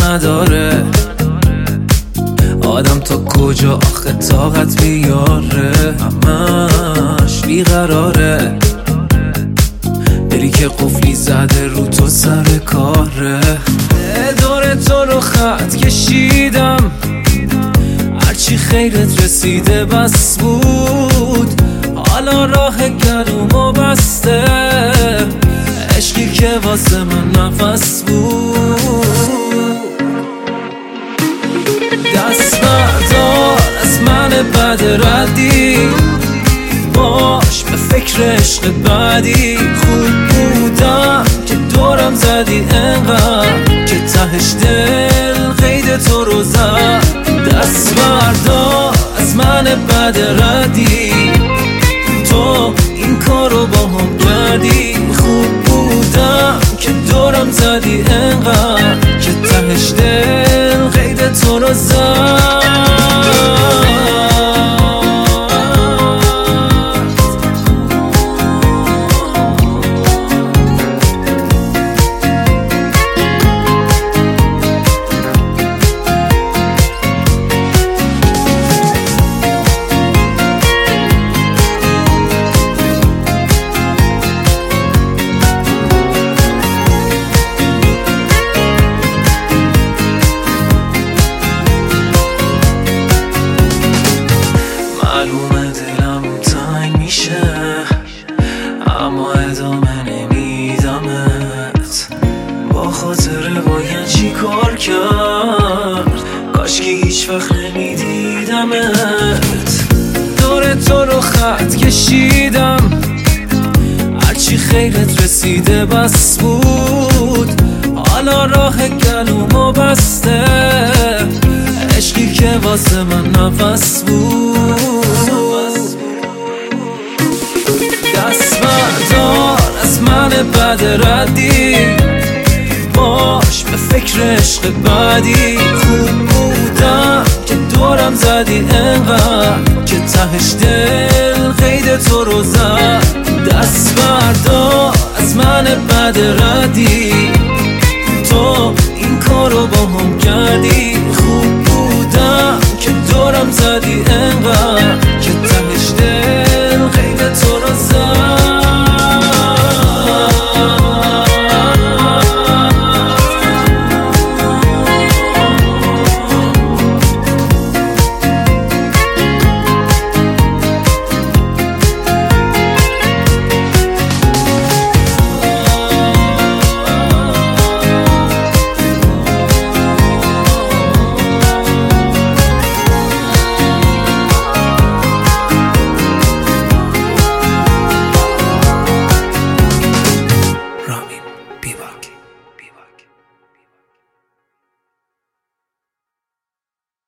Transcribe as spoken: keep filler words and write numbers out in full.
نداره آدم تا کجا آخه طاقت بیاره، همش بیقراره، دلی که قفلی زده رو تو سر کاره. دور تو رو خط کشیدم هرچی خیرت رسیده بس بود، حالا راه گلومو بسته عشقی که واسه من نفس بود. دست بردار از من بد ردی، باش به فکر عشق بعدی. خوب بودم که دورم زدی انقدر که تهش دل قید تو رو زد. دست بردار از من بد ردی، تو این کارو با هم کردی. خوب بودم که دورم زدی انقدر که تهش دل قید تو رو زد. معلومه دلم تنگ میشه اما ادامه نمیدمت. با خاطر باید چی کار کرد، کاش که هیچ وقت نمیدیدمت. دور تو رو خط کشیدم هرچی خیرت رسیده بس بود، حالا راه گلومو بسته عشقی که واسه من نفس بود. دست بردار از من بد ردی، باش به فکر عشق بعدی. خوب بودم که دورم زدی انقدر که تهش دل قید تو رو زد. دست بردار از من بد ردی، تو این کارو با هم کردی. خوب بودم که دورم زدی